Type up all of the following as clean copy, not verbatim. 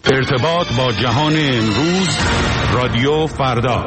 ارتباط با جهان امروز، رادیو فردا.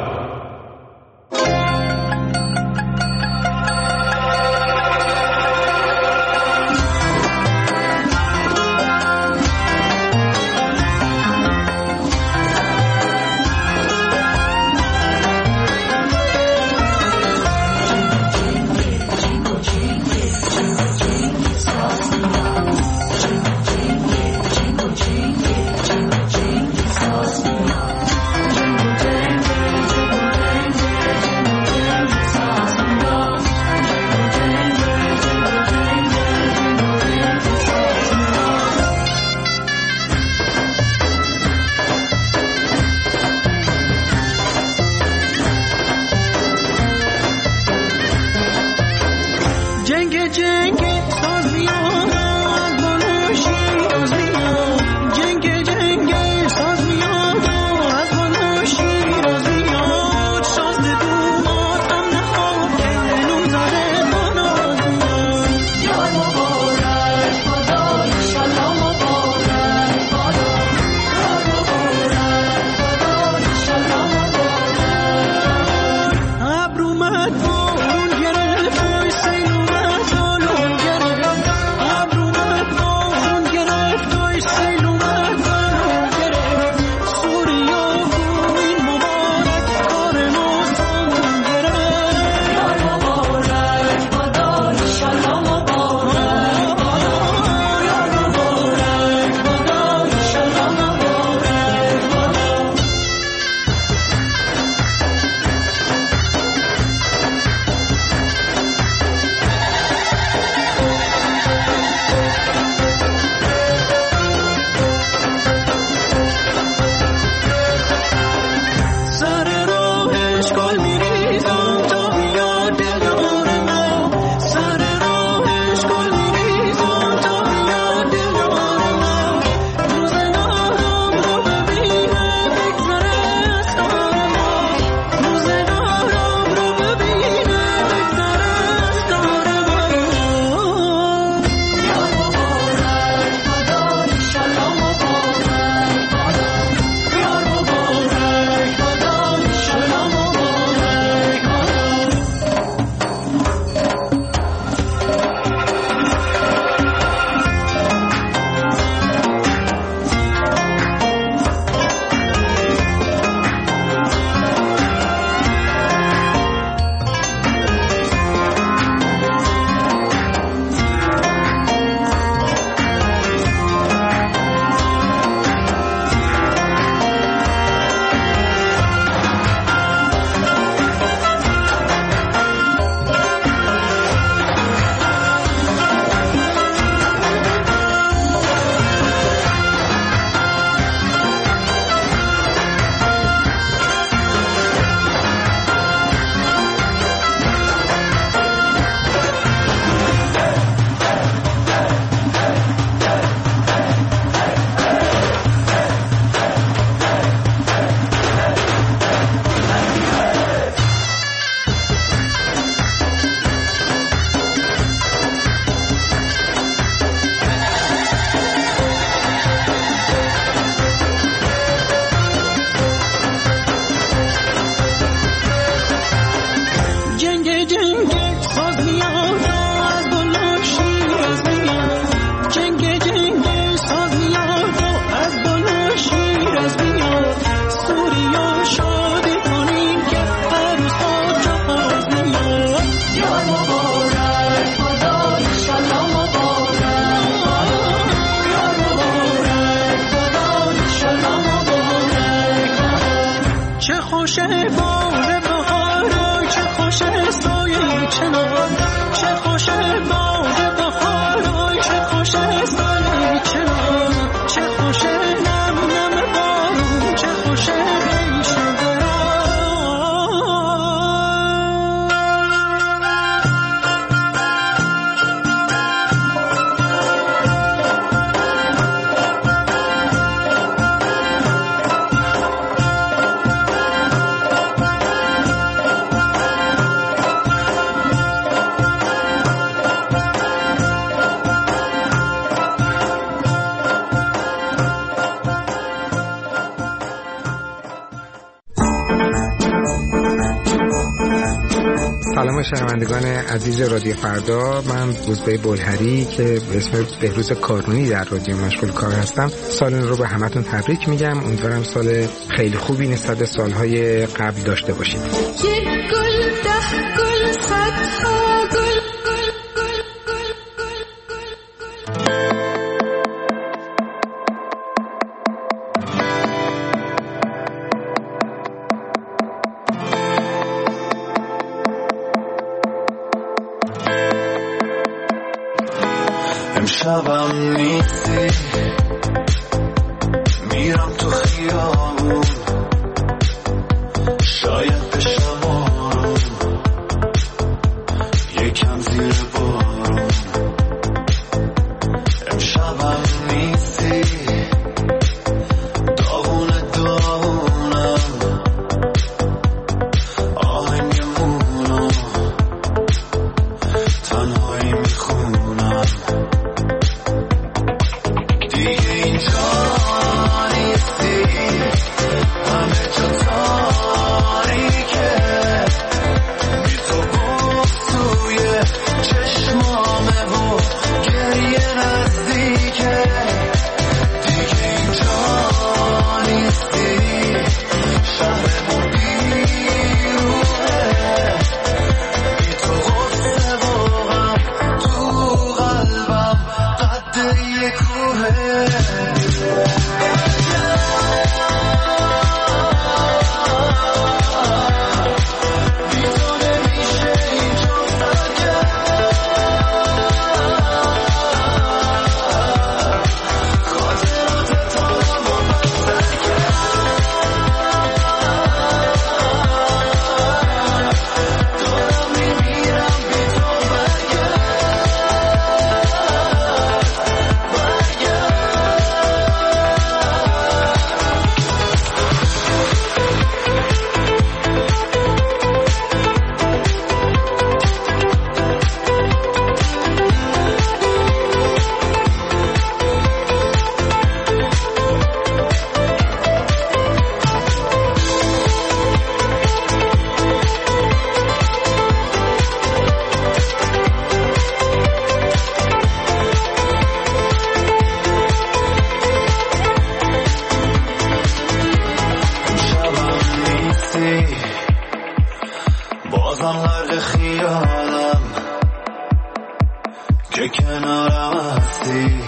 سلام شنوندگان عزیز رادیو فردا، من روزبه بلهری که به اسم بهروز کارونی در رادیو مشغول کار هستم. سال رو به همتون تبریک میگم. امیدوارم سال خیلی خوبی نسبت به سالهای قبل داشته باشید. امشبم نیستی، میرم تو خیابون، شاید بشم آروم، یکم زیر بارون. امشبم نیستی، داغونم، آهنگمونو تنهایی میخونم. بازم غرق خیالم که کنارم هستی،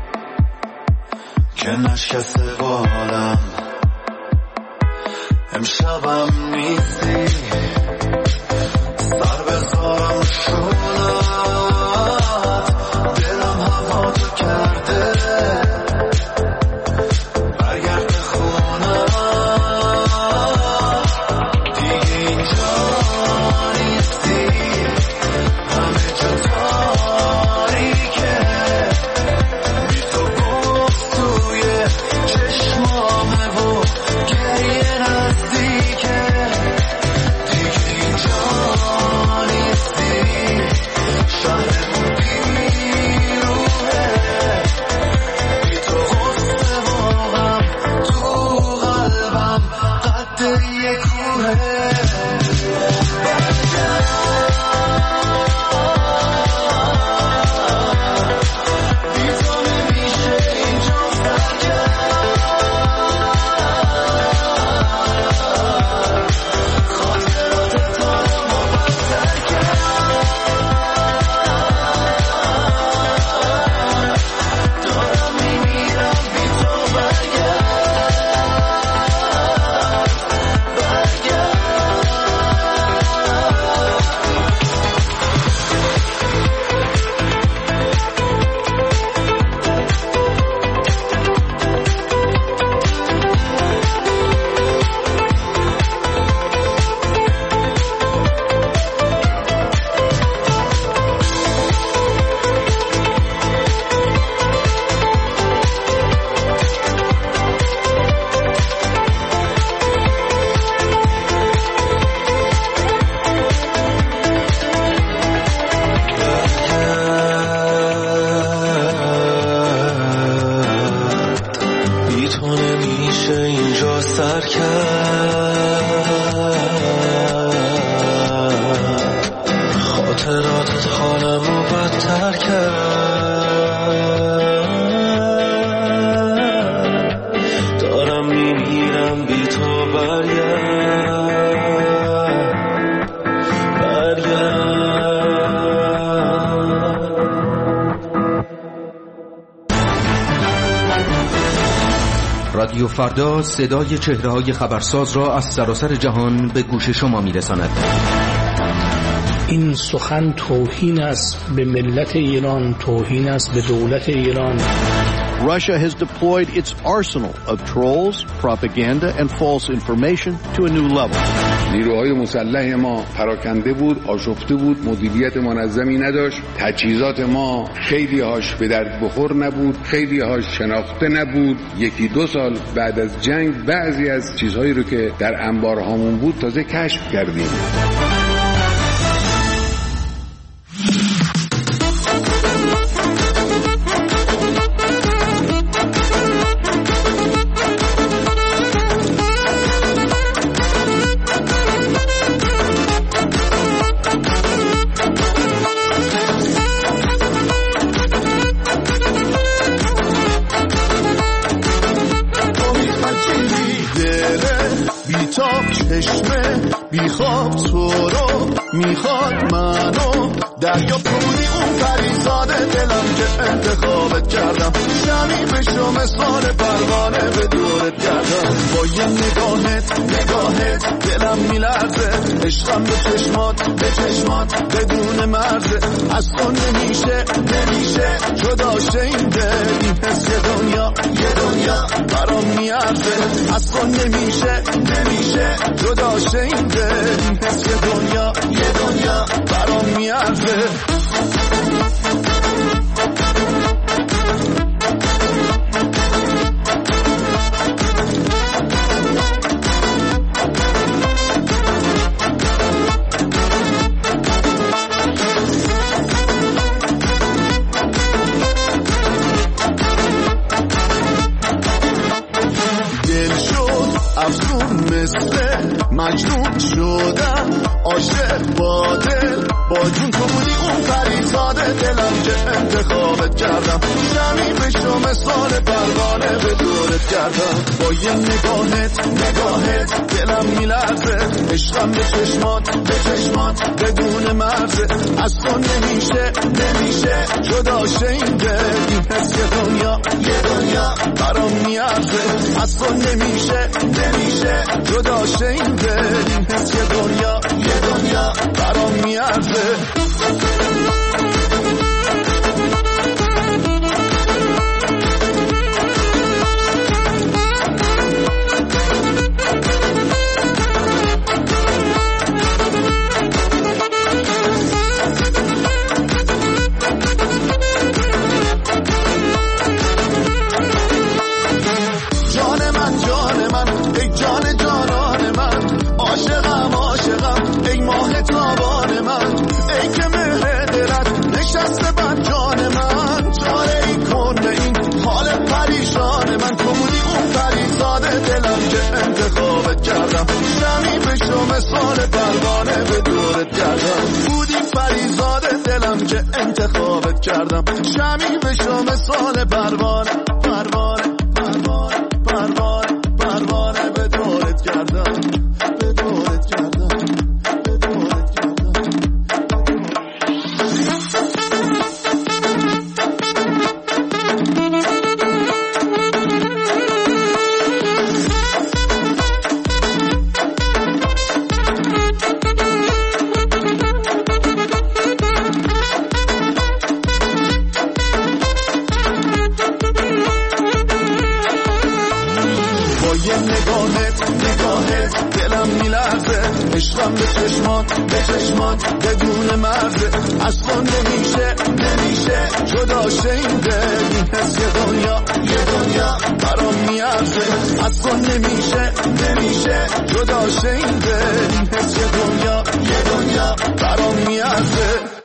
که نشکسته بالم. امشبم نیستی، سر بذارم شونت، دلم هوا تو کرده، برگرد خونه دیگه. اینجا نیستی، همه جا تاریکه، بی تو گفت توی چشمامه و گریه نزدیکه. دیگه اینجا نیستی، شهرمون بیروحه، بی تو غصه و غم تو قلبم قد یه کوهه. رادیو فردا صدای چهره‌های خبرساز را از سراسر جهان به گوش شما می‌رساند. این سخن توهین است به ملت ایران، توهین است به دولت ایران. Russia has deployed its arsenal of trolls, propaganda and false information to a new level. نیروهای مسلح ما پراکنده بود، آشفته بود، مدیریت منظمی نداشت، تجهیزات ما خیلی هاش به درد بخور نبود، خیلی هاش شناخته نبود. 1-2 سال بعد از جنگ بعضی از چیزهایی رو که در انبارهامون بود تازه کشف کردیم. میخواد تو رو، میخواد منو، دریا پولی اون پریزاده دلم که انتخابت کردم، شمی بشو مثال پروانه به دورت کردم. با یه نگاهت دلم میلرزه، عشقم به چشمات بدون مرزه. از تو نمیشه جدا شه این دل، این حس یه دنیا برام میارزه. از تو نمیشه جدا شه این دل، این حس یه دنیا برام میارزه. مجنون شدم عاشق با دل، با جون تو بودی اون پریزاده دلم که انتخابت کردم، شمی بشو مثال پروانه به دورت کردم. با یه نگاهت دلم میلرزه، عشقم به چشمات بدون مرزه. از تو نمیشه جدا شه این دل، این حس یه دنیا برام میارزه. از تو نمیشه جدا شه این دل، این حس یه دنیا برام میارزه. شمی بشو مثال پروانه به دورت کردم، بودی فریزاده دلم که انتخابت کردم. شمی بشو مثال پروانه به دورت کردم. نگاهت دلم میلرزه، عشقم به چشمات بدون مرزه. از تو نمیشه جدا شه این دل، این حس یه دنیا برام میارزه. از تو نمیشه جدا شه این دل، این حس یه دنیا برام میارزه.